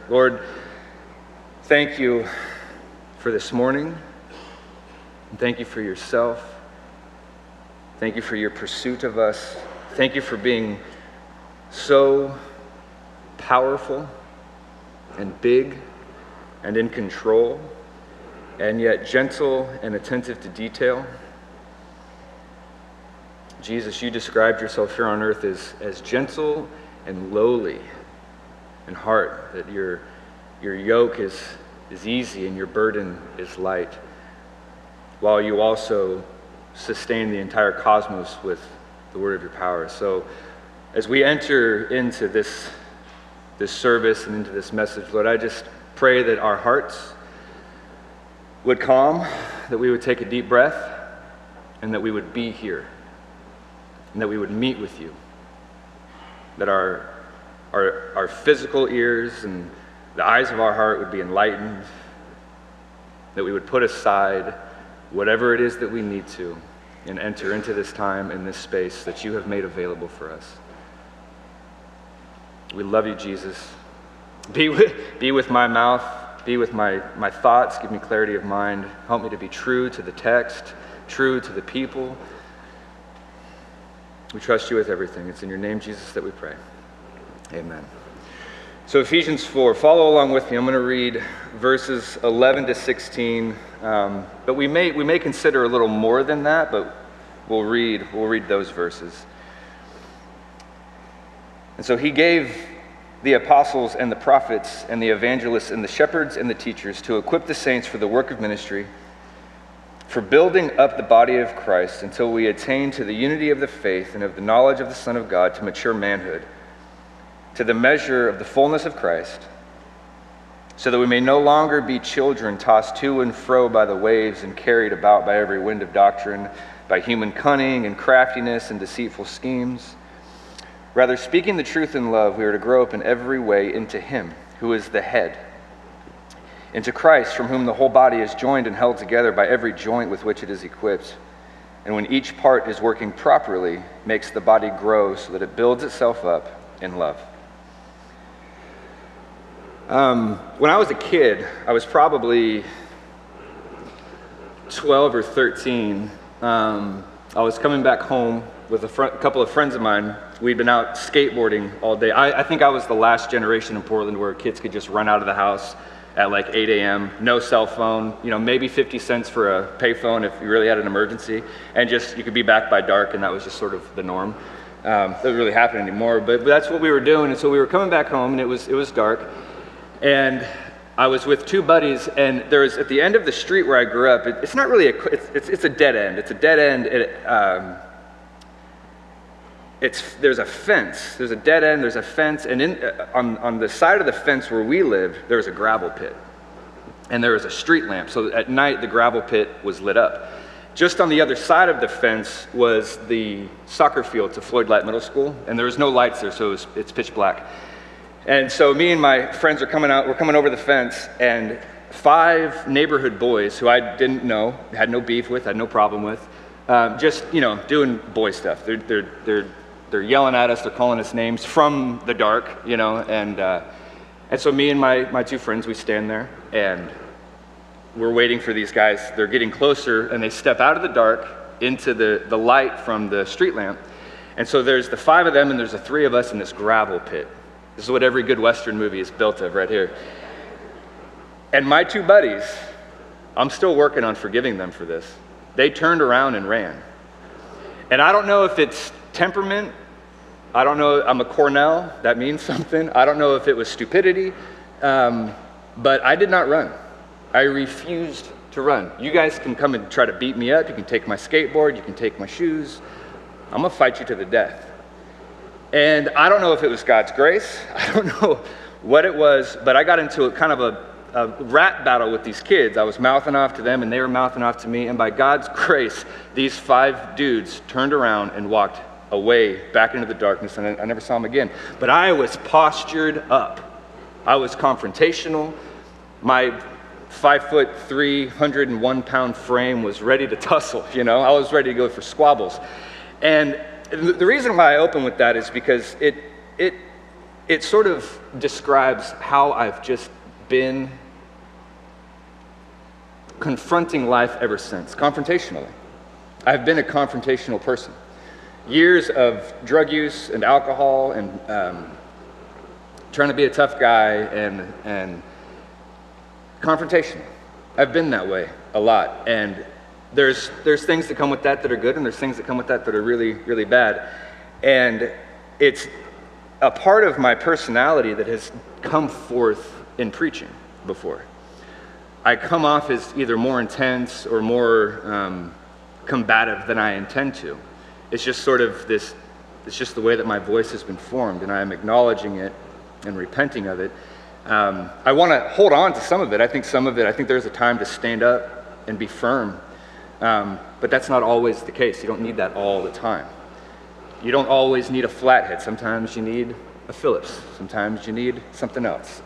Lord, thank you for this morning. And thank you for yourself. Thank you for your pursuit of us. Thank you for being so powerful and big and in control, and yet gentle and attentive to detail. Jesus, you described yourself here on earth as gentle and lowly in heart, that your yoke is easy and your burden is light, while you also sustain the entire cosmos with the word of your power. So as we enter into this service and into this message, Lord, I just pray that our hearts would calm, that we would take a deep breath, and that we would be here, and that we would meet with you, that our physical ears and the eyes of our heart would be enlightened, that we would put aside whatever it is that we need to and enter into this time and this space that you have made available for us. We love you, Jesus. Be with my mouth, be with my thoughts, give me clarity of mind, help me to be true to the text, true to the people. We trust you with everything. It's in your name, Jesus, that we pray. Amen. So Ephesians 4, follow along with me. I'm going to read verses 11 to 16, but we may consider a little more than that, but we'll read those verses. And so he gave the apostles and the prophets and the evangelists and the shepherds and the teachers to equip the saints for the work of ministry, for building up the body of Christ until we attain to the unity of the faith and of the knowledge of the Son of God, to mature manhood, to the measure of the fullness of Christ, so that we may no longer be children tossed to and fro by the waves and carried about by every wind of doctrine, by human cunning and craftiness and deceitful schemes. Rather, speaking the truth in love, we are to grow up in every way into him who is the head, into Christ, from whom the whole body is joined and held together by every joint with which it is equipped. And when each part is working properly, makes the body grow so that it builds itself up in love. When I was a kid, I was probably 12 or 13. I was coming back home with a couple of friends of mine. We'd been out skateboarding all day. I think I was the last generation in Portland where kids could just run out of the house at like 8 a.m., no cell phone, maybe 50 cents for a payphone if you really had an emergency, and just you could be back by dark, and that was just sort of the norm. That doesn't really happen anymore, but that's what we were doing. And so we were coming back home, and it was dark, and I was with two buddies, and there was, at the end of the street where I grew up, it's not really it's a dead end. It's a dead end. There's a fence. There's a dead end. There's a fence, and on the side of the fence where we lived, there was a gravel pit, and there was a street lamp. So at night, the gravel pit was lit up. Just on the other side of the fence was the soccer field to Floyd Light Middle School, and there was no lights there, so it's pitch black. And so me and my friends are coming out. We're coming over the fence, and 5 neighborhood boys who I didn't know, had no beef with, had no problem with, just doing boy stuff. They're yelling at us. They're calling us names from the dark, and so me and my two friends, we stand there, and we're waiting for these guys. They're getting closer, and they step out of the dark into the light from the street lamp. And so there's the 5 of them, and there's the 3 of us in this gravel pit. This is what every good Western movie is built of right here. And my 2 buddies, I'm still working on forgiving them for this. They turned around and ran. And I don't know if it's temperament. I don't know. I'm a Cornell. That means something. I don't know if it was stupidity. But I did not run. I refused to run. You guys can come and try to beat me up. You can take my skateboard. You can take my shoes. I'm going to fight you to the death. And I don't know if it was God's grace. I don't know what it was, but I got into a kind of a rap battle with these kids. I was mouthing off to them, and they were mouthing off to me. And by God's grace, these 5 dudes turned around and walked away back into the darkness, and I never saw them again. But I was postured up. I was confrontational. My 5'3", 301-pound frame was ready to tussle. I was ready to go for squabbles. And the reason why I open with that is because it it sort of describes how I've just been confronting life ever since, confrontationally. I've been a confrontational person. Years of drug use and alcohol and trying to be a tough guy and confrontational. I've been that way a lot. And there's things that come with that are good, and there's things that come with that are really, really bad. And it's a part of my personality that has come forth in preaching before. I come off as either more intense or more combative than I intend to. It's just sort of this, it's just the way that my voice has been formed, and I am acknowledging it and repenting of it. I want to hold on to some of it. I think there's a time to stand up and be firm. But that's not always the case. You don't need that all the time. You don't always need a flathead. Sometimes you need a Phillips. Sometimes you need something else.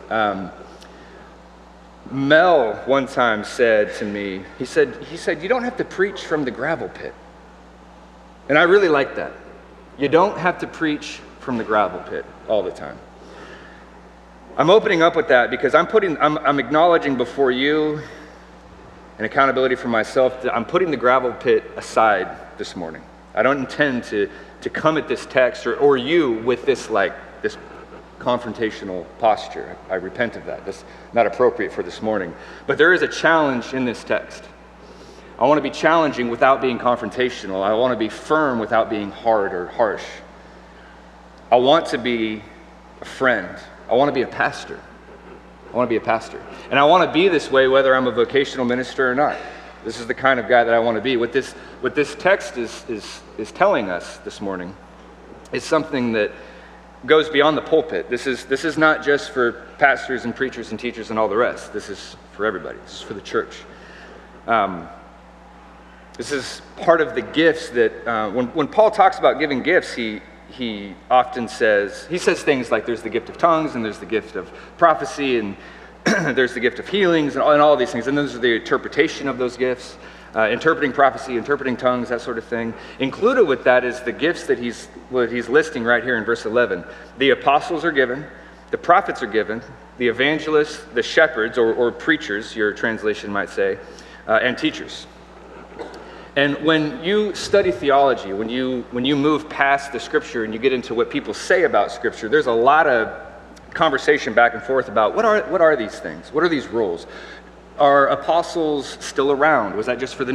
Mel one time said to me, he said, you don't have to preach from the gravel pit. And I really like that. You don't have to preach from the gravel pit all the time. I'm opening up with that because I'm acknowledging before you and accountability for myself that I'm putting the gravel pit aside this morning. I don't intend to come at this text or you with this confrontational posture. I repent of that. That's not appropriate for this morning. But there is a challenge in this text. I want to be challenging without being confrontational. I want to be firm without being hard or harsh. I want to be a friend. I want to be a pastor. I want to be a pastor. And I want to be this way whether I'm a vocational minister or not. This is the kind of guy that I want to be. What this text is telling us this morning is something that goes beyond the pulpit. This is not just for pastors and preachers and teachers and all the rest. This is for everybody. This is for the church. This is part of the gifts that when Paul talks about giving gifts, he often says things like there's the gift of tongues and there's the gift of prophecy and there's the gift of healings and all these things. And those are the interpretation of those gifts, interpreting prophecy, interpreting tongues, that sort of thing. Included with that is the gifts that he's listing right here in verse 11. The apostles are given, the prophets are given, the evangelists, the shepherds or preachers, your translation might say, and teachers. And when you study theology, when you move past the Scripture and you get into what people say about Scripture, there's a lot of conversation back and forth about what are these things? What are these roles? Are apostles still around? Was that just for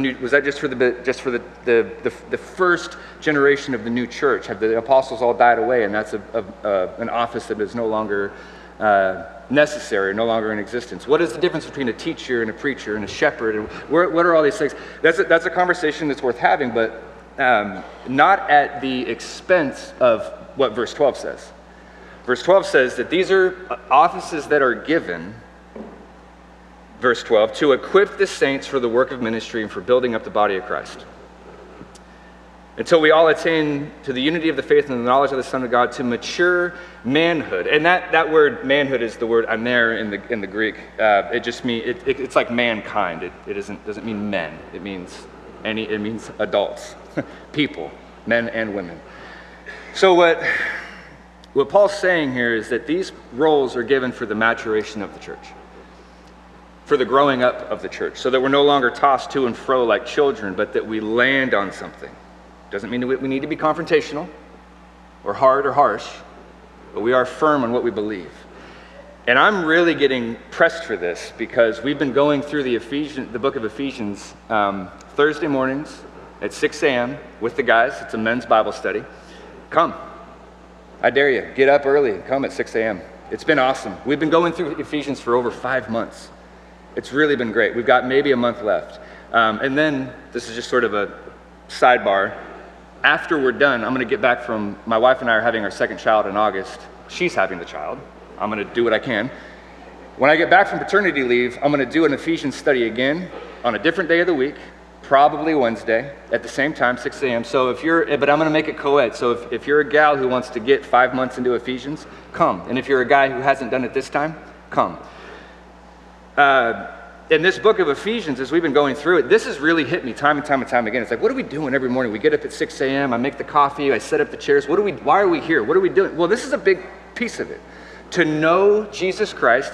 the first generation of the new church? Have the apostles all died away, and that's an office that is no longer necessary, no longer in existence? What is the difference between a teacher and a preacher and a shepherd? And what are all these things? That's a conversation that's worth having, but not at the expense of what verse 12 says. Verse 12 says that these are offices that are given, verse 12, to equip the saints for the work of ministry and for building up the body of Christ, until we all attain to the unity of the faith and the knowledge of the Son of God, to mature manhood. And that word manhood is the word aner in the Greek. It just means it's like mankind. It doesn't mean men. It means adults, people, men and women. So what Paul's saying here is that these roles are given for the maturation of the church, for the growing up of the church, so that we're no longer tossed to and fro like children, but that we land on something. Doesn't mean that we need to be confrontational or hard or harsh, but we are firm on what we believe. And I'm really getting pressed for this because we've been going through the book of Ephesians Thursday mornings at 6 a.m. with the guys. It's a men's Bible study. Come. I dare you. Get up early and come at 6 a.m. It's been awesome. We've been going through Ephesians for over 5 months. It's really been great. We've got maybe a month left. And then, this is just sort of a sidebar. After we're done, I'm going to get back from, my wife and I are having our second child in August. She's having the child. I'm going to do what I can. When I get back from paternity leave, I'm going to do an Ephesians study again on a different day of the week, probably Wednesday, at the same time, 6 a.m. But I'm going to make it co-ed. So if you're a gal who wants to get 5 months into Ephesians, come. And if you're a guy who hasn't done it this time, come. In this book of Ephesians, as we've been going through it, this has really hit me time and time and time again. It's like, what are we doing every morning? We get up at 6 a.m., I make the coffee, I set up the chairs. Why are we here? What are we doing? Well, this is a big piece of it. To know Jesus Christ,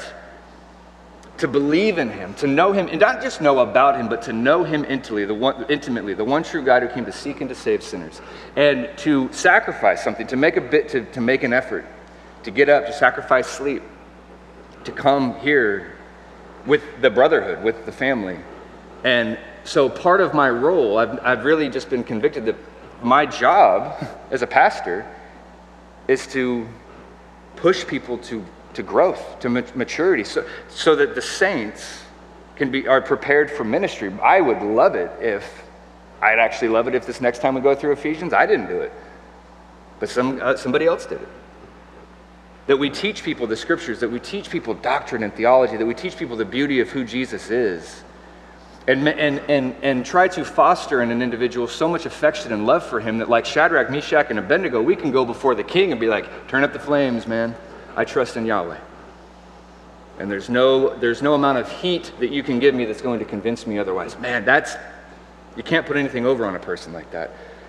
to believe in him, to know him, and not just know about him, but to know him intimately, the one true God who came to seek and to save sinners. And to sacrifice something, to make to make an effort, to get up, to sacrifice sleep, to come here with the brotherhood, with the family. And so part of my role, I've really just been convicted that my job as a pastor is to push people to growth, to maturity, so that the saints are prepared for ministry. I would love it I'd actually love it if this next time we go through Ephesians, I didn't do it, but somebody else did it. That we teach people the scriptures, that we teach people doctrine and theology, that we teach people the beauty of who Jesus is, and try to foster in an individual so much affection and love for him that, like Shadrach, Meshach, and Abednego, we can go before the king and be like, turn up the flames, man. I trust in Yahweh. And there's no amount of heat that you can give me that's going to convince me otherwise. Man, you can't put anything over on a person like that.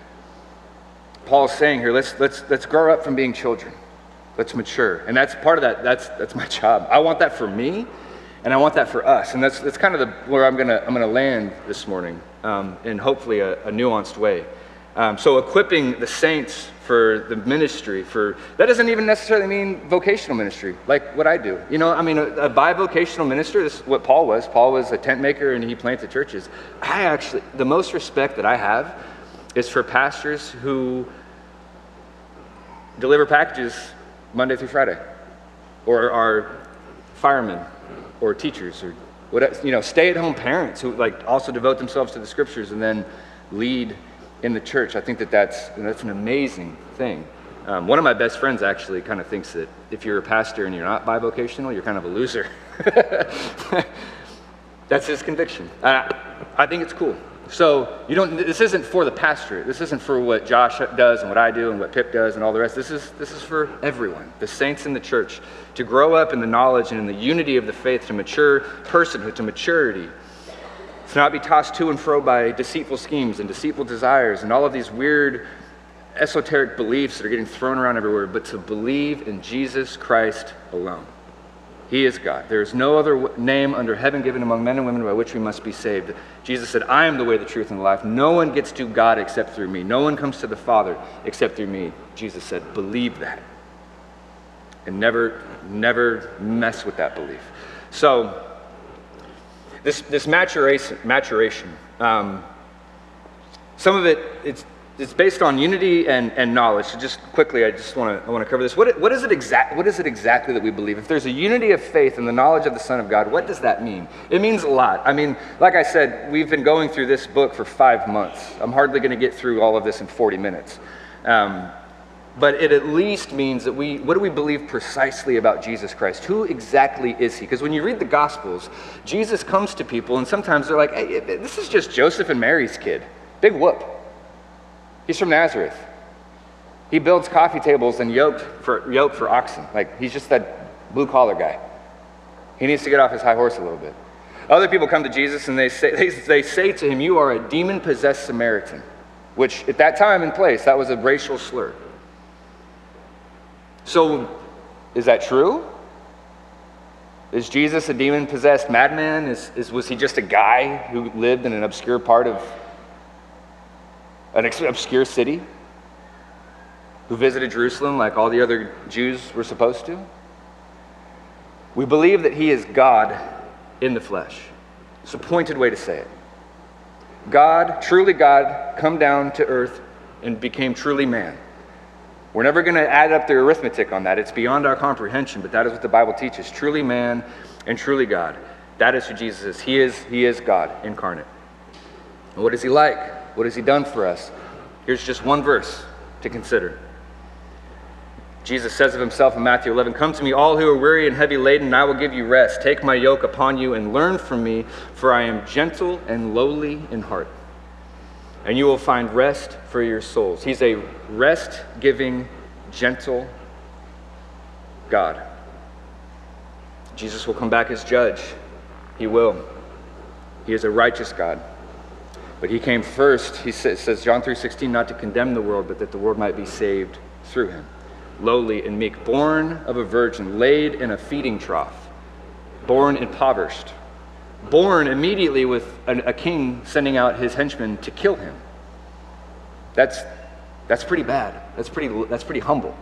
Paul's saying here, let's grow up from being children. Let's mature. And that's part of that. That's my job. I want that for me, and I want that for us. And that's kind of where I'm gonna land this morning, in hopefully a nuanced way. So equipping the saints for the ministry, that doesn't even necessarily mean vocational ministry, like what I do. You know, I mean, a bivocational minister, this is what Paul was. Paul was a tent maker and he planted churches. The most respect that I have is for pastors who deliver packages Monday through Friday, or are firemen, or teachers, or whatever, stay-at-home parents who also devote themselves to the scriptures and then lead in the church. I think that's an amazing thing. One of my best friends actually kind of thinks that if you're a pastor and you're not bivocational, you're kind of a loser. That's his conviction. I think it's cool. So this isn't for the pastorate. This isn't for what Josh does and what I do and what Pip does and all the rest. This is for everyone, the saints in the church, to grow up in the knowledge and in the unity of the faith, to mature personhood, to maturity. To not be tossed to and fro by deceitful schemes and deceitful desires and all of these weird esoteric beliefs that are getting thrown around everywhere, but to believe in Jesus Christ alone. He is God. There is no other name under heaven given among men and women by which we must be saved. Jesus said, I am the way, the truth, and the life. No one gets to God except through me. No one comes to the Father except through me. Jesus said, believe that. And never mess with that belief. So, this maturation, some of it's based on unity and knowledge. So just quickly, I want to cover this. What is it exactly that we believe? If there's a unity of faith and the knowledge of the Son of God, what does that mean? It means a lot. I mean, like I said, we've been going through this book for 5 months. I'm hardly going to get through all of this in 40 minutes. But it at least means that what do we believe precisely about Jesus Christ? Who exactly is he? Because when you read the Gospels, Jesus comes to people and sometimes they're like, hey, this is just Joseph and Mary's kid. Big whoop. He's from Nazareth. He builds coffee tables and yoke for oxen. Like, he's just that blue-collar guy. He needs to get off his high horse a little bit. Other people come to Jesus and they say to him, you are a demon-possessed Samaritan, which at that time and place, that was a racial slur. So, is that true? Is Jesus a demon-possessed madman? Was he just a guy who lived in an obscure part of an obscure city? Who visited Jerusalem like all the other Jews were supposed to? We believe that he is God in the flesh. It's a pointed way to say it. God, truly God, come down to earth and became truly man. We're never going to add up the arithmetic on that. It's beyond our comprehension, but that is what the Bible teaches. Truly man and truly God. That is who Jesus is. He is God incarnate. And what is he like? What has he done for us? Here's just one verse to consider. Jesus says of himself in Matthew 11, come to me all who are weary and heavy laden, and I will give you rest. Take my yoke upon you and learn from me, for I am gentle and lowly in heart. And you will find rest for your souls. He's a rest-giving, gentle God. Jesus will come back as judge. He will. He is a righteous God. But he came first, he says, John 3:16, not to condemn the world, but that the world might be saved through him. lowly and meek, born of a virgin, laid in a feeding trough, born impoverished, born immediately with a king sending out his henchmen to kill him. That's pretty bad. That's pretty humble.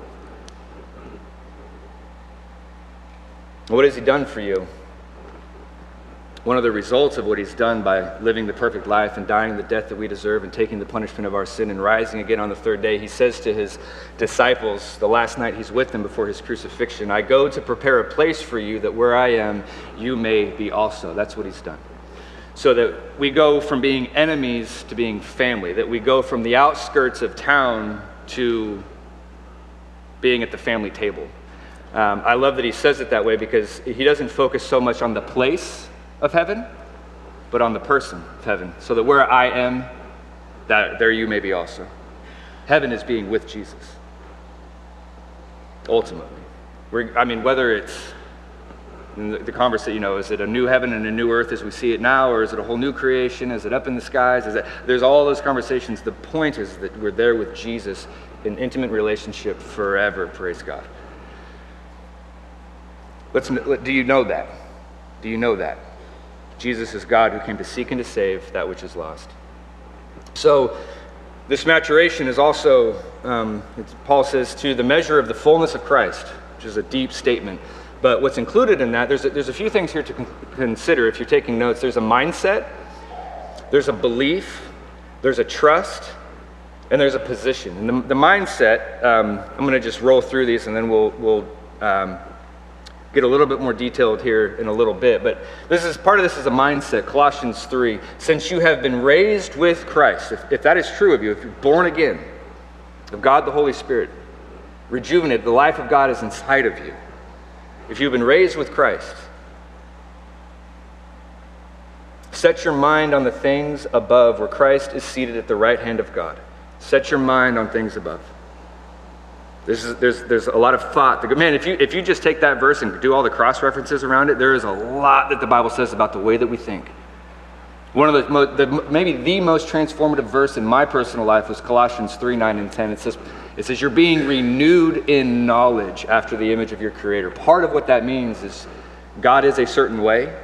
What has he done for you? One of the results of what he's done by living the perfect life and dying the death that we deserve and taking the punishment of our sin and rising again on the third day, he says to his disciples the last night he's with them before his crucifixion, I go to prepare a place for you that where I am, you may be also. That's what he's done. So that we go from being enemies to being family, that we go from the outskirts of town to being at the family table. I love that he says it that way because he doesn't focus so much on the place of heaven, but on the person of heaven, so that where I am, that there you may be also. Heaven is being with Jesus, ultimately. Whether it's the conversation, is it a new heaven and a new earth as we see it now, or is it a whole new creation? Is it up in the skies? There's all those conversations. The point is that we're there with Jesus in intimate relationship forever, praise God. Do you know that? Do you know that? Jesus is God who came to seek and to save that which is lost. So this maturation is also, Paul says, to the measure of the fullness of Christ, which is a deep statement. But what's included in that, there's a few things here to consider if you're taking notes. There's a mindset, there's a belief, there's a trust, and there's a position. And the mindset, I'm going to just roll through these and then we'll get a little bit more detailed here in a little bit, but part of this is a mindset. Colossians 3, since you have been raised with Christ, if that is true of you, if you're born again, of God the Holy Spirit, rejuvenated, the life of God is inside of you. If you've been raised with Christ, set your mind on the things above where Christ is seated at the right hand of God. Set your mind on things above. There's a lot of thought. Man, if you just take that verse and do all the cross references around it, there is a lot that the Bible says about the way that we think. One of maybe the most transformative verse in my personal life was Colossians 3, 9, and 10. It says you're being renewed in knowledge after the image of your Creator. Part of what that means is God is a certain way.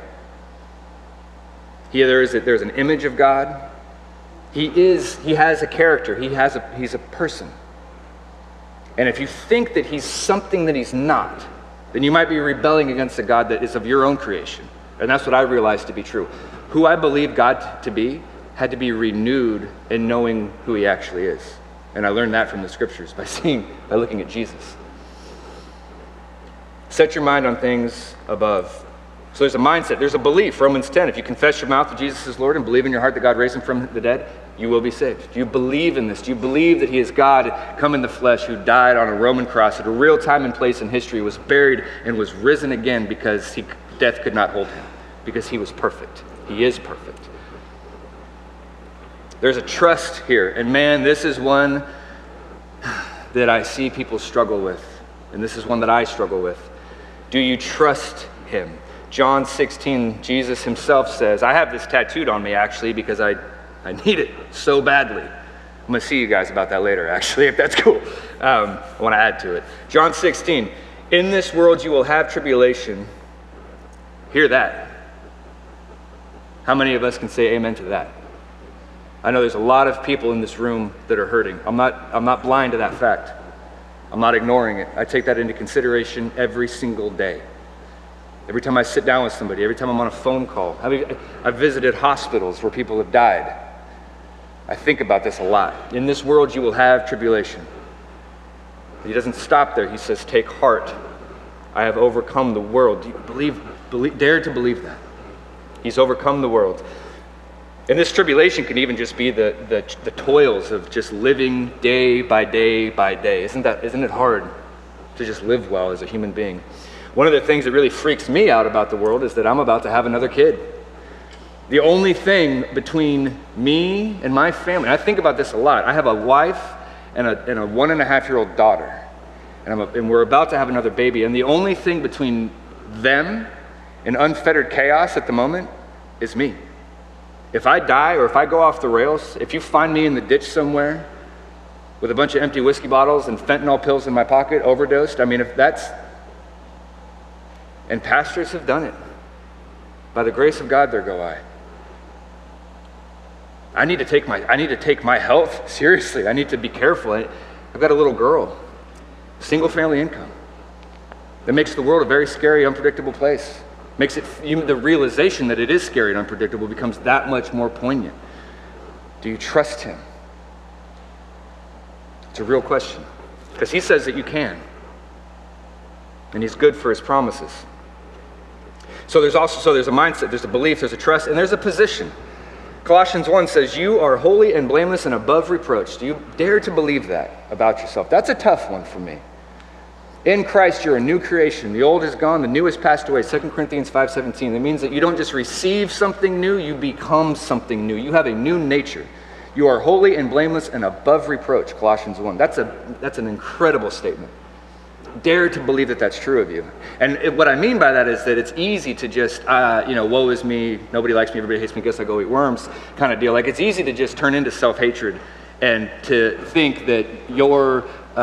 There's an image of God. He has a character. He's a person. And if you think that he's something that he's not, then you might be rebelling against a God that is of your own creation. And that's what I realized to be true. Who I believe God to be had to be renewed in knowing who he actually is. And I learned that from the scriptures by looking at Jesus. Set your mind on things above. So there's a mindset, there's a belief. Romans 10, if you confess your mouth that Jesus is Lord and believe in your heart that God raised him from the dead, you will be saved. Do you believe in this? Do you believe that he is God come in the flesh who died on a Roman cross at a real time and place in history, was buried and was risen again because death could not hold him, because he was perfect. He is perfect. There's a trust here. And man, this is one that I see people struggle with. And this is one that I struggle with. Do you trust him? John 16, Jesus himself says, I have this tattooed on me actually because I need it so badly. I'm going to see you guys about that later actually, if that's cool. I want to add to it. John 16, in this world you will have tribulation. Hear that. How many of us can say amen to that? I know there's a lot of people in this room that are hurting. I'm not blind to that fact. I'm not ignoring it. I take that into consideration every single day. Every time I sit down with somebody, every time I'm on a phone call. I've visited hospitals where people have died. I think about this a lot. In this world you will have tribulation. He doesn't stop there. He says, take heart. I have overcome the world. Do you dare to believe that? He's overcome the world. And this tribulation can even just be the toils of just living day by day by day. Isn't it hard to just live well as a human being? One of the things that really freaks me out about the world is that I'm about to have another kid. The only thing between me and my family, and I think about this a lot. I have a wife and a 1.5-year-old daughter, and we're about to have another baby. And the only thing between them and unfettered chaos at the moment is me. If I die or if I go off the rails, if you find me in the ditch somewhere, with a bunch of empty whiskey bottles and fentanyl pills in my pocket, overdosed. I mean, if that's, and pastors have done it. By the grace of God, there go I. I need to take my health seriously. I need to be careful. I've got a little girl, single family income. That makes the world a very scary, unpredictable place. Makes it, even the realization that it is scary and unpredictable becomes that much more poignant. Do you trust him? It's a real question. Because he says that you can. And he's good for his promises. So there's a mindset, there's a belief, there's a trust, and there's a position. Colossians 1 says, you are holy and blameless and above reproach. Do you dare to believe that about yourself? That's a tough one for me. In Christ, you're a new creation. The old is gone, the new has passed away. 2 Corinthians 5:17. That means that you don't just receive something new, you become something new. You have a new nature. You are holy and blameless and above reproach, Colossians 1. That's an incredible statement. Dare to believe that that's true of you. And what I mean by that is that it's easy to just, woe is me, nobody likes me, everybody hates me, guess I go eat worms kind of deal. Like, it's easy to just turn into self-hatred and to think that your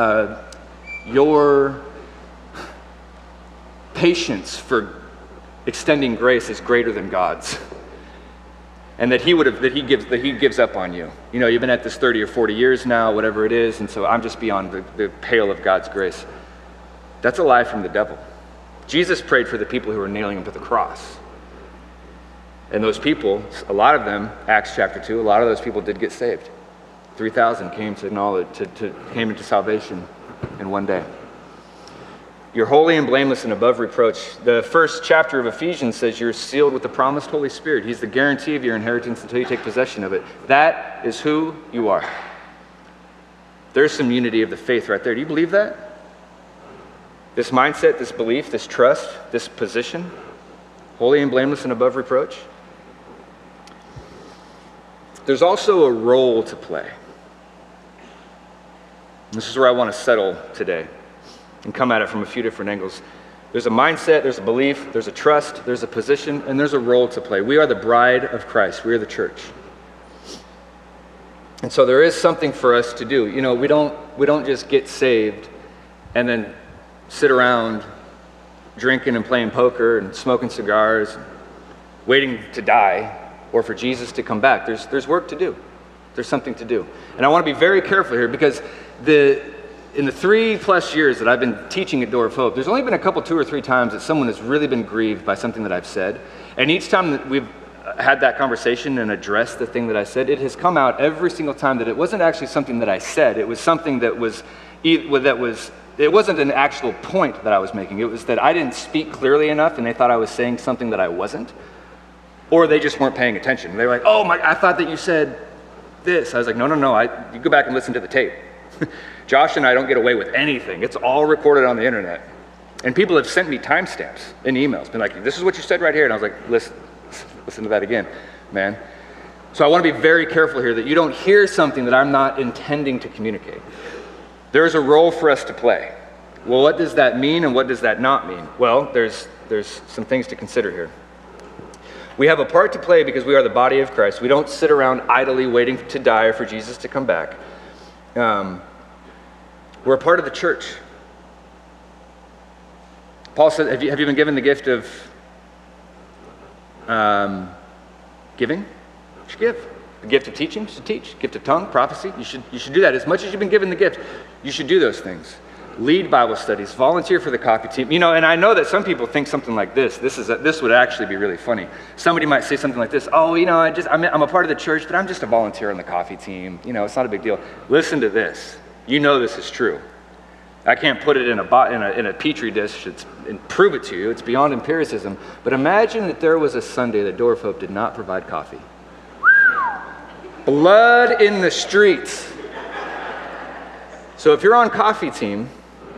patience for extending grace is greater than God's. And that he gives up on you. You know, you've been at this 30 or 40 years now, whatever it is, and so I'm just beyond the pale of God's grace. That's a lie from the devil. Jesus prayed for the people who were nailing him to the cross. And those people, a lot of them, Acts chapter 2, a lot of those people did get saved. 3,000 came came into salvation in one day. You're holy and blameless and above reproach. The first chapter of Ephesians says you're sealed with the promised Holy Spirit. He's the guarantee of your inheritance until you take possession of it. That is who you are. There's some unity of the faith right there. Do you believe that? This mindset, this belief, this trust, this position, holy and blameless and above reproach. There's also a role to play. This is where I want to settle today and come at it from a few different angles. There's a mindset, there's a belief, there's a trust, there's a position, and there's a role to play. We are the bride of Christ. We are the church. And so there is something for us to do. You know, we don't just get saved and then sit around drinking and playing poker and smoking cigars, waiting to die, or for Jesus to come back. There's work to do. There's something to do. And I want to be very careful here because in the 3+ years that I've been teaching at Door of Hope, there's only been a couple, 2 or 3 times that someone has really been grieved by something that I've said. And each time that we've had that conversation and addressed the thing that I said, it has come out every single time that it wasn't actually something that I said. It was something it wasn't an actual point that I was making. It was that I didn't speak clearly enough and they thought I was saying something that I wasn't. Or they just weren't paying attention. They were like, oh my, I thought that you said this. I was like, no, you go back and listen to the tape. Josh and I don't get away with anything. It's all recorded on the internet. And people have sent me timestamps in emails, been like, this is what you said right here. And I was like, listen to that again, man. So I want to be very careful here that you don't hear something that I'm not intending to communicate. There's a role for us to play. Well, what does that mean and what does that not mean? Well, there's some things to consider here. We have a part to play because we are the body of Christ. We don't sit around idly waiting to die or for Jesus to come back. We're a part of the church. Paul said, have you been given the gift of giving? You should give. The gift of teaching, you should teach. Gift of tongue, prophecy, you should do that. As much as you've been given the gift, you should do those things. Lead Bible studies, volunteer for the coffee team. You know, and I know that some people think something like this. This would actually be really funny. Somebody might say something like this. Oh, you know, I'm a part of the church, but I'm just a volunteer on the coffee team. You know, it's not a big deal. Listen to this. You know this is true. I can't put it in a petri dish and prove it to you. It's beyond empiricism. But imagine that there was a Sunday that Door of Hope did not provide coffee. Blood in the streets. So if you're on coffee team,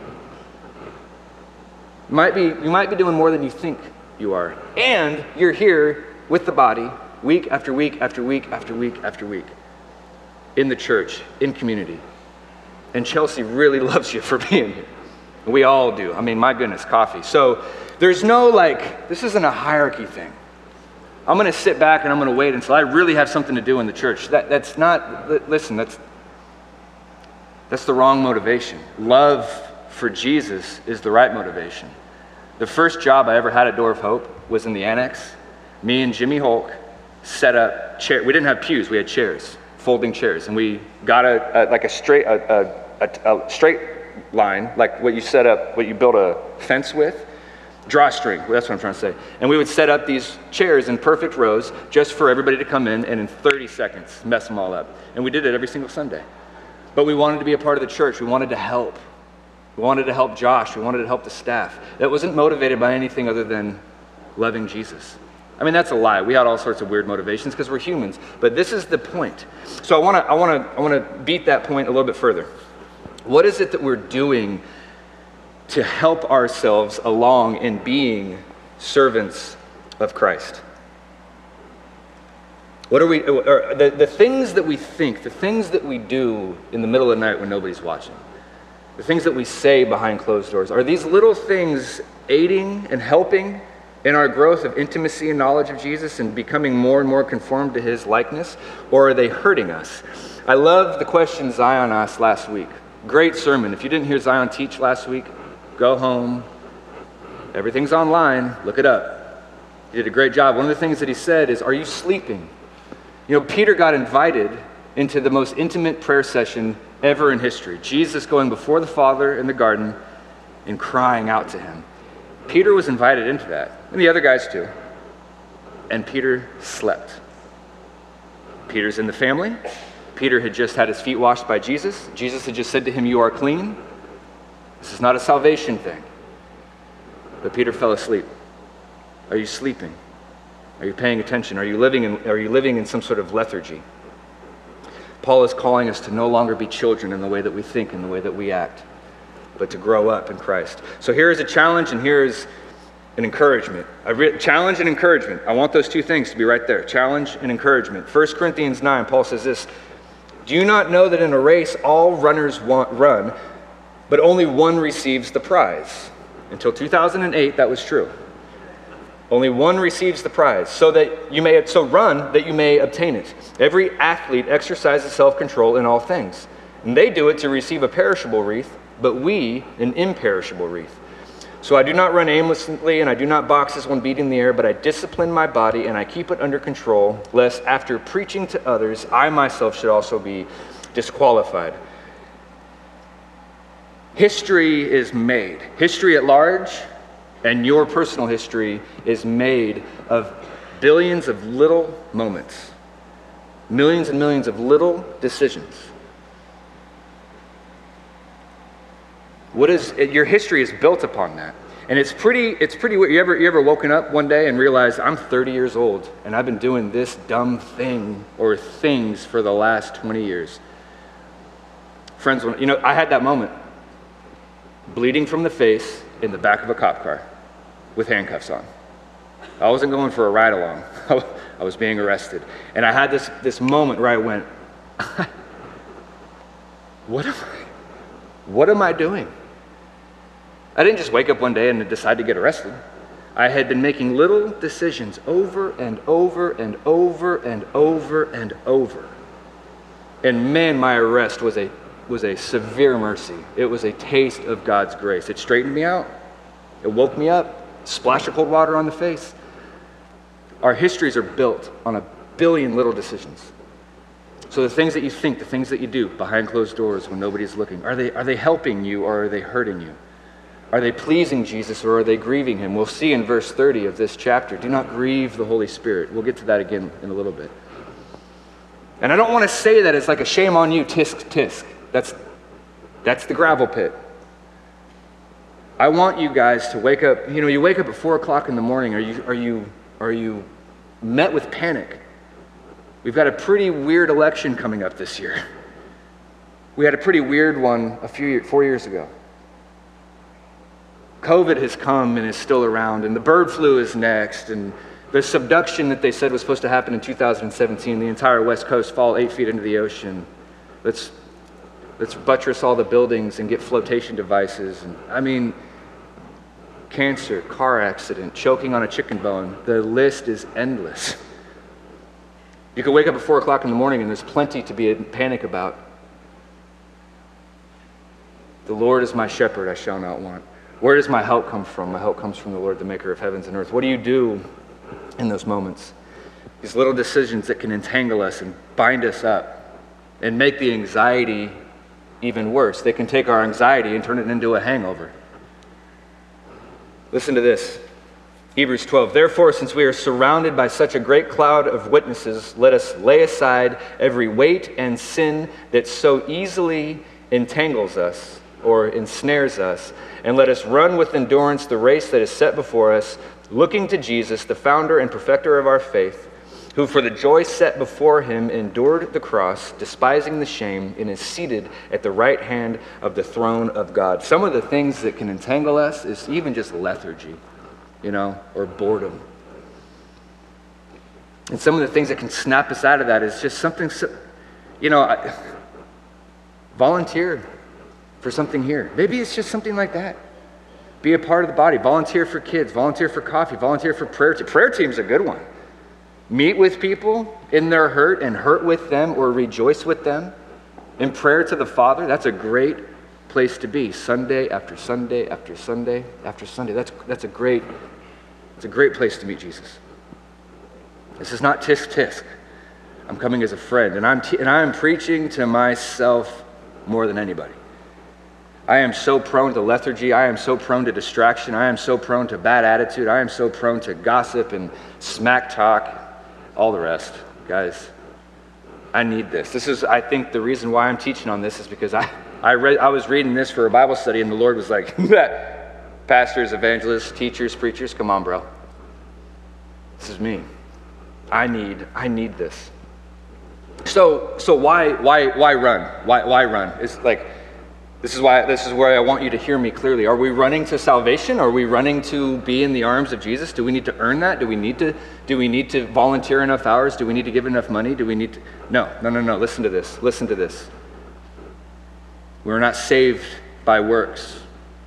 you might be doing more than you think you are. And you're here with the body week after week after week after week after week in the church, in community. And Chelsea really loves you for being here. We all do. I mean, my goodness, coffee. So there's no this isn't a hierarchy thing. I'm going to sit back and I'm going to wait until I really have something to do in the church. That's not, listen, That's the wrong motivation. Love for Jesus is the right motivation. The first job I ever had at Door of Hope was in the annex. Me and Jimmy Hulk set up chairs. We didn't have pews, we had chairs, folding chairs. And we got a straight line, like what you set up, what you build a fence with. Drawstring, that's what I'm trying to say. And we would set up these chairs in perfect rows just for everybody to come in and in 30 seconds mess them all up. And we did it every single Sunday. But we wanted to be a part of the church. We wanted to help. We wanted to help Josh. We wanted to help the staff. That wasn't motivated by anything other than loving Jesus. I mean, that's a lie. We had all sorts of weird motivations because we're humans. But this is the point. So I want to beat that point a little bit further. What is it that we're doing to help ourselves along in being servants of Christ? What are we, or the things that we think, the things that we do in the middle of the night when nobody's watching, the things that we say behind closed doors, are these little things aiding and helping in our growth of intimacy and knowledge of Jesus and becoming more and more conformed to his likeness, or are they hurting us? I love the question Zion asked last week. Great sermon. If you didn't hear Zion teach last week, go home. Everything's online. Look it up. He did a great job. One of the things that he said is, are you sleeping? You know, Peter got invited into the most intimate prayer session ever in history. Jesus going before the Father in the garden and crying out to him. Peter was invited into that, and the other guys too. And Peter slept. Peter's in the family. Peter had just had his feet washed by Jesus. Jesus had just said to him, you are clean. This is not a salvation thing. But Peter fell asleep. Are you sleeping? Are you paying attention? Are you living in some sort of lethargy? Paul is calling us to no longer be children in the way that we think, in the way that we act, but to grow up in Christ. So here is a challenge and here is an encouragement. Challenge and encouragement. I want those two things to be right there. Challenge and encouragement. 1 Corinthians 9, Paul says this, do you not know that in a race all runners run, but only one receives the prize? Until 2008, that was true. Only one receives the prize, so run that you may obtain it. Every athlete exercises self-control in all things. And they do it to receive a perishable wreath, but we an imperishable wreath. So I do not run aimlessly, and I do not box as one beating the air, but I discipline my body, and I keep it under control, lest after preaching to others, I myself should also be disqualified. History is made. History at large, and your personal history is made of billions of little moments, millions and millions of little decisions. Your history is built upon that. And it's pretty weird. You ever woken up one day and realized, I'm 30 years old and I've been doing this dumb thing or things for the last 20 years. Friends, I had that moment. Bleeding from the face in the back of a cop car with handcuffs on. I wasn't going for a ride along. I was being arrested. And I had this moment where I went, what am I doing? I didn't just wake up one day and decide to get arrested. I had been making little decisions over and over and over and over and over. And man, my arrest was a severe mercy. It was a taste of God's grace. It straightened me out. It woke me up. Splash of cold water on the face. Our histories are built on a billion little decisions. So the things that you think, the things that you do behind closed doors when nobody's looking, are they helping you or are they hurting you? Are they pleasing Jesus or are they grieving him? We'll see in verse 30 of this chapter, do not grieve the Holy Spirit. We'll get to that again in a little bit. And I don't want to say that it's like a shame on you, tisk, tisk. That's the gravel pit. I want you guys to wake up. You wake up at 4 o'clock in the morning. Are you met with panic? We've got a pretty weird election coming up this year. We had a pretty weird one 4 years ago. COVID has come and is still around, and the bird flu is next, and the subduction that they said was supposed to happen in 2017, the entire West Coast fall 8 feet into the ocean. Let's buttress all the buildings and get flotation devices. And cancer, car accident, choking on a chicken bone. The list is endless. You can wake up at 4 o'clock in the morning and there's plenty to be in panic about. The Lord is my shepherd, I shall not want. Where does my help come from? My help comes from the Lord, the maker of heavens and earth. What do you do in those moments? These little decisions that can entangle us and bind us up and make the anxiety even worse. They can take our anxiety and turn it into a hangover. Listen to this. Hebrews 12. Therefore, since we are surrounded by such a great cloud of witnesses, let us lay aside every weight and sin that so easily entangles us or ensnares us, and let us run with endurance the race that is set before us, looking to Jesus, the founder and perfecter of our faith, who for the joy set before him endured the cross, despising the shame, and is seated at the right hand of the throne of God. Some of the things that can entangle us is even just lethargy, or boredom. And some of the things that can snap us out of that is just something, volunteer for something here. Maybe it's just something like that. Be a part of the body. Volunteer for kids. Volunteer for coffee. Volunteer for prayer team. Prayer team's a good one. Meet with people in their hurt and hurt with them or rejoice with them in prayer to the Father. That's a great place to be. Sunday after Sunday after Sunday after Sunday. That's a great place to meet Jesus. This is not tisk tisk. I'm coming as a friend, and I'm preaching to myself more than anybody. I am so prone to lethargy. I am so prone to distraction. I am so prone to bad attitude. I am so prone to gossip and smack talk, all the rest. Guys, I need this. This is, I think, the reason why I'm teaching on this is because I was reading this for a Bible study, and the Lord was like, pastors, evangelists, teachers, preachers, come on, bro. This is me. I need this. So why run? Why run? It's like, this is where I want you to hear me clearly. Are we running to salvation? Are we running to be in the arms of Jesus? Do we need to earn that? Do we need to volunteer enough hours? Do we need to give enough money? No. Listen to this. We're not saved by works.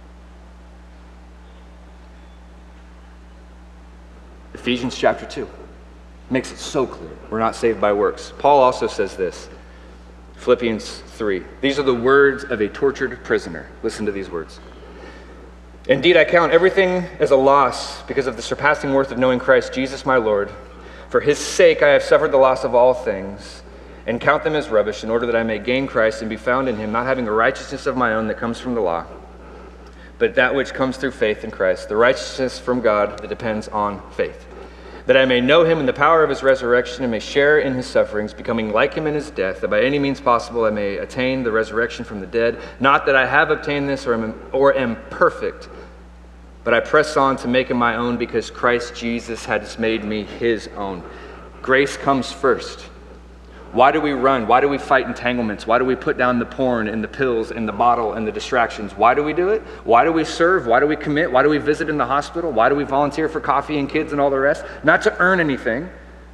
Ephesians chapter 2 makes it so clear. We're not saved by works. Paul also says this. Philippians 3. These are the words of a tortured prisoner. Listen to these words. Indeed, I count everything as a loss because of the surpassing worth of knowing Christ Jesus my Lord. For his sake I have suffered the loss of all things and count them as rubbish in order that I may gain Christ and be found in him, not having a righteousness of my own that comes from the law, but that which comes through faith in Christ, the righteousness from God that depends on faith. That I may know him in the power of his resurrection and may share in his sufferings, becoming like him in his death, that by any means possible I may attain the resurrection from the dead. Not that I have obtained this or am perfect, but I press on to make him my own because Christ Jesus has made me his own. Grace comes first. Why do we run? Why do we fight entanglements? Why do we put down the porn and the pills and the bottle and the distractions? Why do we do it? Why do we serve? Why do we commit? Why do we visit in the hospital? Why do we volunteer for coffee and kids and all the rest? Not to earn anything.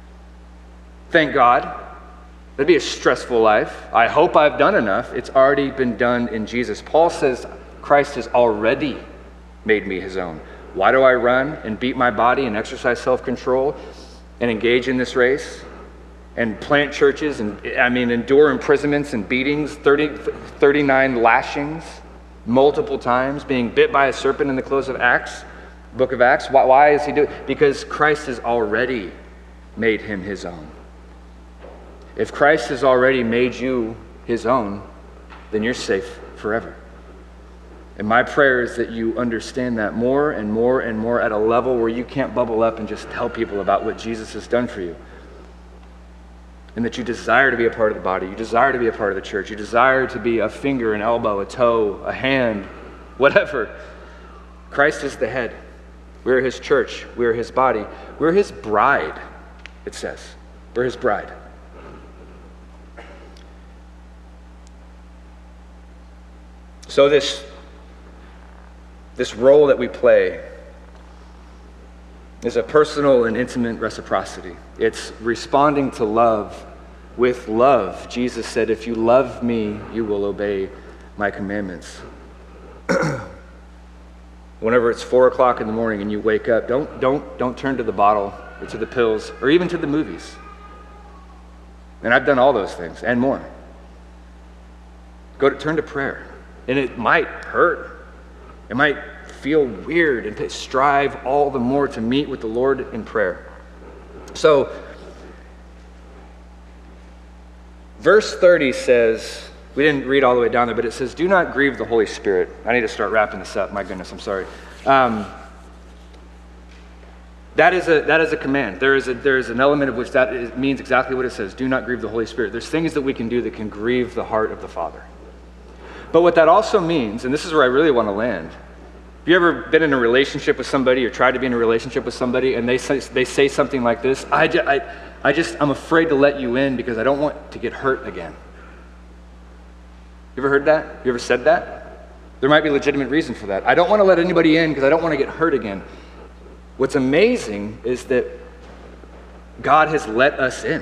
Thank God. That'd be a stressful life. I hope I've done enough. It's already been done in Jesus. Paul says Christ has already made me his own. Why do I run and beat my body and exercise self-control and engage in this race? And plant churches, and endure imprisonments and beatings, 39 lashings, multiple times, being bit by a serpent in the close of Acts, book of Acts. Why is he doing it? Because Christ has already made him his own. If Christ has already made you his own, then you're safe forever. And my prayer is that you understand that more and more and more at a level where you can't bubble up and just tell people about what Jesus has done for you. And that you desire to be a part of the body. You desire to be a part of the church. You desire to be a finger, an elbow, a toe, a hand, whatever. Christ is the head. We're his church. We're his body. We're his bride, it says. We're his bride. So this role that we play is a personal and intimate reciprocity. It's responding to love with love. Jesus said, if you love me, you will obey my commandments. Whenever it's 4 o'clock in the morning and you wake up, don't turn to the bottle or to the pills or even to the movies. And I've done all those things and more. Turn to prayer And it might hurt. It might feel weird, and strive all the more to meet with the Lord in prayer. So, verse 30 says, we didn't read all the way down there, but it says, do not grieve the Holy Spirit. I need to start wrapping this up. My goodness, I'm sorry. That is a command. There is an element of which means exactly what it says. Do not grieve the Holy Spirit. There's things that we can do that can grieve the heart of the Father. But what that also means, and this is where I really want to land. Have you ever been in a relationship with somebody or tried to be in a relationship with somebody and they say something like this? I'm afraid to let you in because I don't want to get hurt again. You ever heard that? You ever said that? There might be legitimate reason for that. I don't want to let anybody in because I don't want to get hurt again. What's amazing is that God has let us in.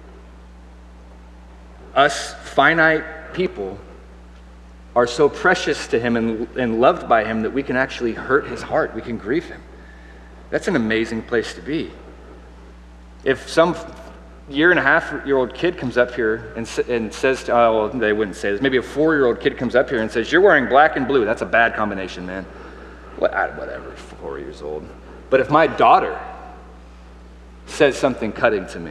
Us finite people are so precious to him and loved by him that we can actually hurt his heart. We can grieve him. That's an amazing place to be. If some year-and-a-half-year-old kid comes up here and says, well, they wouldn't say this, maybe a 4-year-old kid comes up here and says, you're wearing black and blue, that's a bad combination, man. Whatever, 4 years old. But if my daughter says something cutting to me,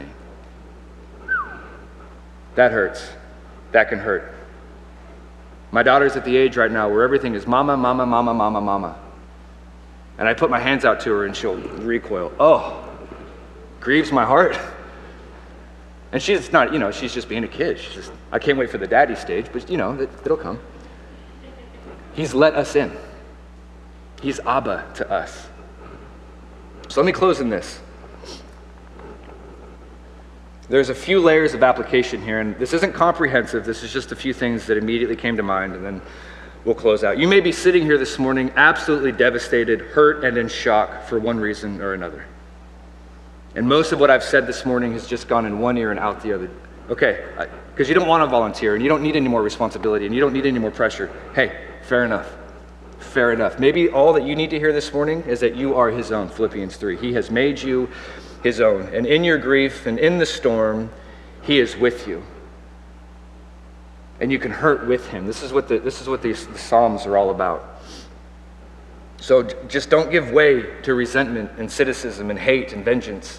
that hurts. That can hurt. My daughter's at the age right now where everything is mama, mama, mama, mama, mama. And I put my hands out to her and she'll recoil. Oh, grieves my heart. And she's not, she's just being a kid. I can't wait for the daddy stage, but it'll come. He's let us in. He's Abba to us. So let me close in this. There's a few layers of application here, and this isn't comprehensive. This is just a few things that immediately came to mind, and then we'll close out. You may be sitting here this morning absolutely devastated, hurt, and in shock for one reason or another. And most of what I've said this morning has just gone in one ear and out the other. Okay, because you don't want to volunteer, and you don't need any more responsibility, and you don't need any more pressure. Hey, fair enough. Fair enough. Maybe all that you need to hear this morning is that you are his own, Philippians 3. He has made you his own. And in your grief and in the storm, he is with you. And you can hurt with him. This is what the Psalms are all about. So just don't give way to resentment and cynicism and hate and vengeance.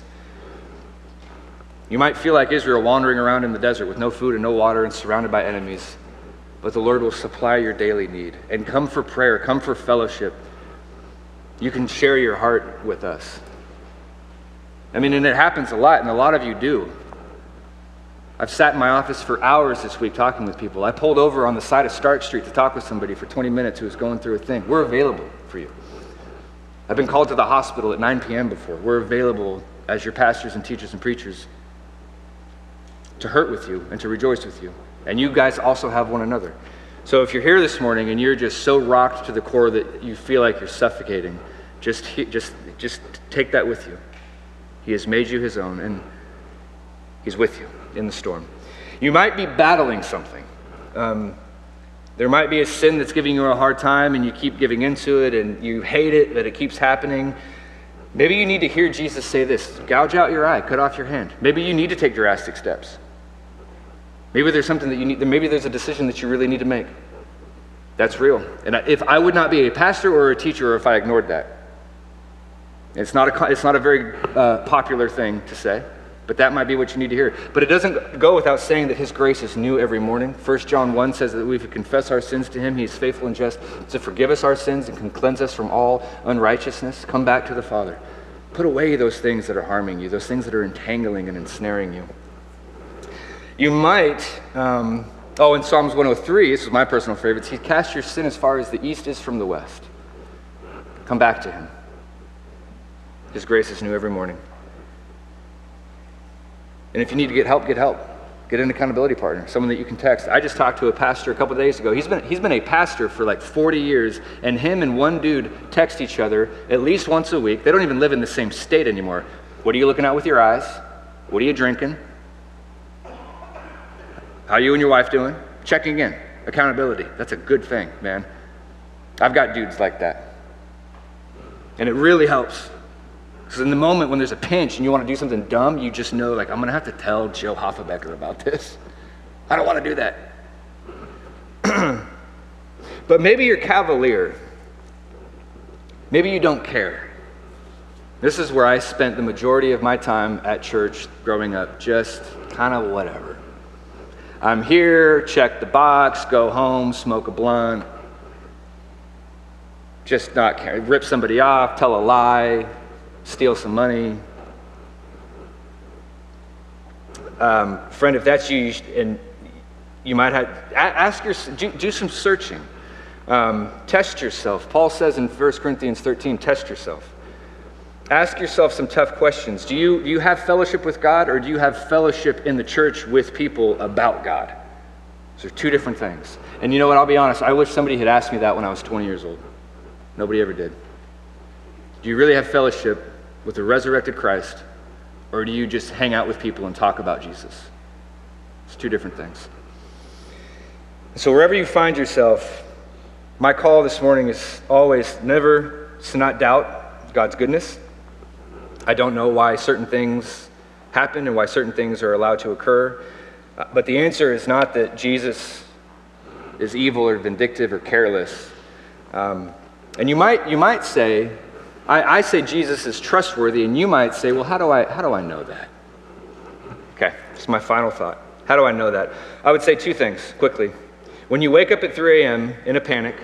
You might feel like Israel wandering around in the desert with no food and no water and surrounded by enemies. But the Lord will supply your daily need. And come for prayer, come for fellowship. You can share your heart with us. And it happens a lot, and a lot of you do. I've sat in my office for hours this week talking with people. I pulled over on the side of Stark Street to talk with somebody for 20 minutes who was going through a thing. We're available for you. I've been called to the hospital at 9 p.m. before. We're available as your pastors and teachers and preachers to hurt with you and to rejoice with you. And you guys also have one another. So if you're here this morning and you're just so rocked to the core that you feel like you're suffocating, just take that with you. He has made you his own, and he's with you in the storm. You might be battling something. There might be a sin that's giving you a hard time, and you keep giving into it, and you hate it, but it keeps happening. Maybe you need to hear Jesus say this: gouge out your eye, cut off your hand. Maybe you need to take drastic steps. Maybe there's something that you need, maybe there's a decision that you really need to make. That's real. And if I would not be a pastor or a teacher if I ignored that. It's not a very popular thing to say, but that might be what you need to hear. But it doesn't go without saying that his grace is new every morning. 1 John 1 says that if we confess our sins to him, he is faithful and just to forgive us our sins and can cleanse us from all unrighteousness. Come back to the Father. Put away those things that are harming you, those things that are entangling and ensnaring you. You might, in Psalms 103, this is my personal favorite, he cast your sin as far as the east is from the west. Come back to him. His grace is new every morning. And if you need to get help, get help. Get an accountability partner, someone that you can text. I just talked to a pastor a couple of days ago. He's been a pastor for like 40 years, and him and one dude text each other at least once a week. They don't even live in the same state anymore. What are you looking at with your eyes? What are you drinking? How are you and your wife doing? Checking in. Accountability. That's a good thing, man. I've got dudes like that. And it really helps. Because in the moment when there's a pinch and you want to do something dumb, you just know, I'm going to have to tell Joe Hoffebecker about this. I don't want to do that. But maybe you're cavalier. Maybe you don't care. This is where I spent the majority of my time at church growing up, just kind of whatever. I'm here, check the box, go home, smoke a blunt, just not care. Rip somebody off, tell a lie, steal some money. Friend, if that's you, and you might have, do some searching. Test yourself. Paul says in 1 Corinthians 13, test yourself. Ask yourself some tough questions. Do you have fellowship with God, or do you have fellowship in the church with people about God? Those are two different things. And you know what, I'll be honest, I wish somebody had asked me that when I was 20 years old. Nobody ever did. Do you really have fellowship with the resurrected Christ, or do you just hang out with people and talk about Jesus? It's two different things. So wherever you find yourself, my call this morning is always never to not doubt God's goodness. I don't know why certain things happen and why certain things are allowed to occur, but the answer is not that Jesus is evil or vindictive or careless. And you might say, I say Jesus is trustworthy, and you might say, well, how do I know that? Okay, this is my final thought. How do I know that? I would say two things quickly. When you wake up at 3 a.m. in a panic,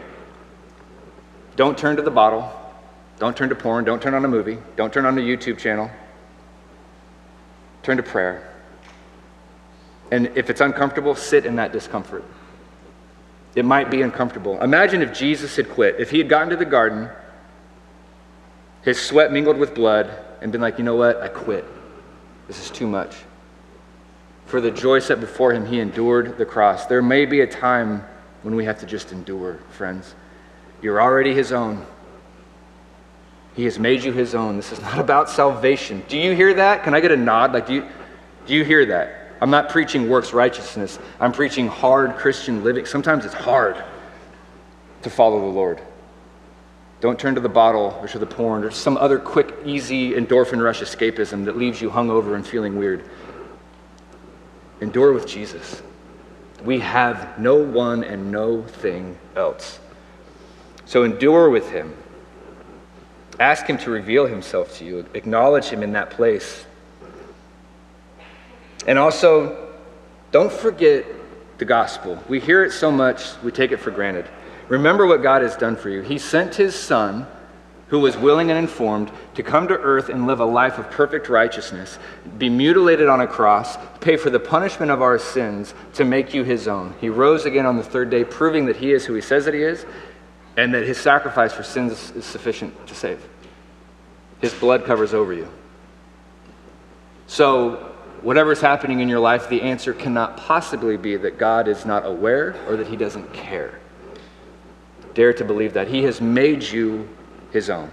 don't turn to the bottle. Don't turn to porn. Don't turn on a movie. Don't turn on a YouTube channel. Turn to prayer. And if it's uncomfortable, sit in that discomfort. It might be uncomfortable. Imagine if Jesus had quit. If he had gotten to the garden, his sweat mingled with blood, and been like, you know what? I quit. This is too much. For the joy set before him, he endured the cross. There may be a time when we have to just endure, friends. You're already his own. He has made you his own. This is not about salvation. Do you hear that? Can I get a nod? Like, do you hear that? I'm not preaching works righteousness. I'm preaching hard Christian living. Sometimes it's hard to follow the Lord. Don't turn to the bottle or to the porn or some other quick, easy endorphin rush escapism that leaves you hungover and feeling weird. Endure with Jesus. We have no one and no thing else. So endure with him. Ask him to reveal himself to you. Acknowledge him in that place. And also, don't forget the gospel. We hear it so much, we take it for granted. Remember what God has done for you. He sent his son, who was willing and informed, to come to earth and live a life of perfect righteousness, be mutilated on a cross, pay for the punishment of our sins to make you his own. He rose again on the third day, proving that he is who he says that he is, and that his sacrifice for sins is sufficient to save. His blood covers over you. So, whatever's happening in your life, the answer cannot possibly be that God is not aware or that he doesn't care. Dare to believe that. He has made you his own.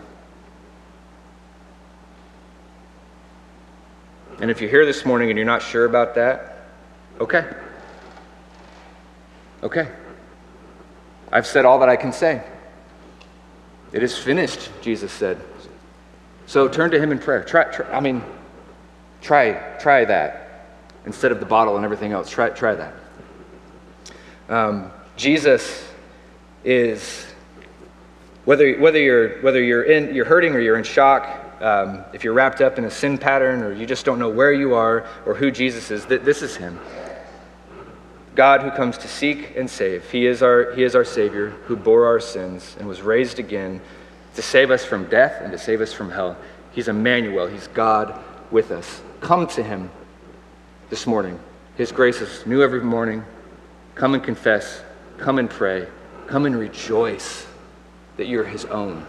And if you're here this morning and you're not sure about that, okay. Okay. I've said all that I can say. It is finished, Jesus said. So turn to him in prayer. Try that instead of the bottle and everything else. Try that. Jesus is, whether you're hurting or you're in shock, if you're wrapped up in a sin pattern or you just don't know where you are or who Jesus is, this is him. God who comes to seek and save. He is our Savior who bore our sins and was raised again to save us from death and to save us from hell. He's Emmanuel. He's God with us. Come to him this morning. His grace is new every morning. Come and confess. Come and pray. Come and rejoice that you're his own.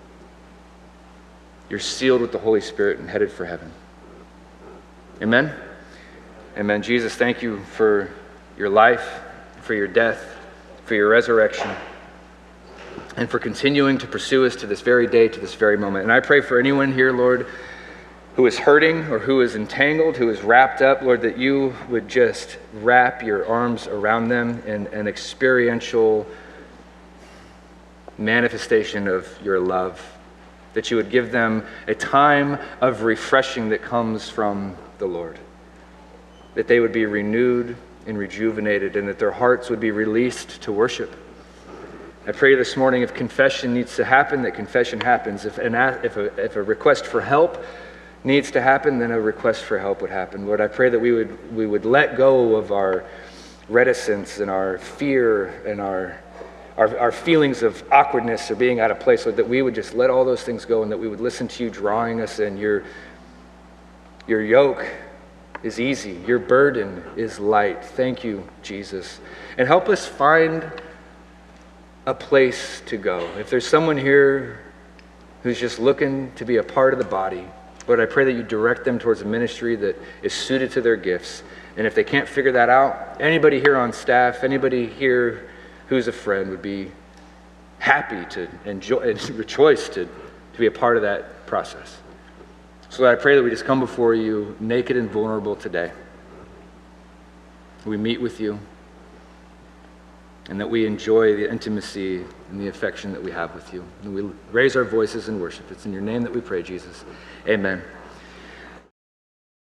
You're sealed with the Holy Spirit and headed for heaven. Amen? Amen. Jesus, thank you for your life, for your death, for your resurrection, and for continuing to pursue us to this very day, to this very moment. And I pray for anyone here, Lord, who is hurting or who is entangled, who is wrapped up, Lord, that you would just wrap your arms around them in an experiential manifestation of your love, that you would give them a time of refreshing that comes from the Lord, that they would be renewed and rejuvenated, and that their hearts would be released to worship. I pray this morning if confession needs to happen, that confession happens. If a request for help needs to happen, then a request for help would happen. Lord, I pray that we would let go of our reticence and our fear and our feelings of awkwardness or being out of place, Lord, that we would just let all those things go and that we would listen to you drawing us in. Your yoke is easy. Your burden is light. Thank you, Jesus. And help us find a place to go. If there's someone here who's just looking to be a part of the body, Lord, I pray that you direct them towards a ministry that is suited to their gifts. And if they can't figure that out, anybody here on staff, anybody here who's a friend would be happy to enjoy and rejoice to be a part of that process. So I pray that we just come before you naked and vulnerable today. We meet with you, and that we enjoy the intimacy and the affection that we have with you. And we raise our voices in worship. It's in your name that we pray, Jesus. Amen.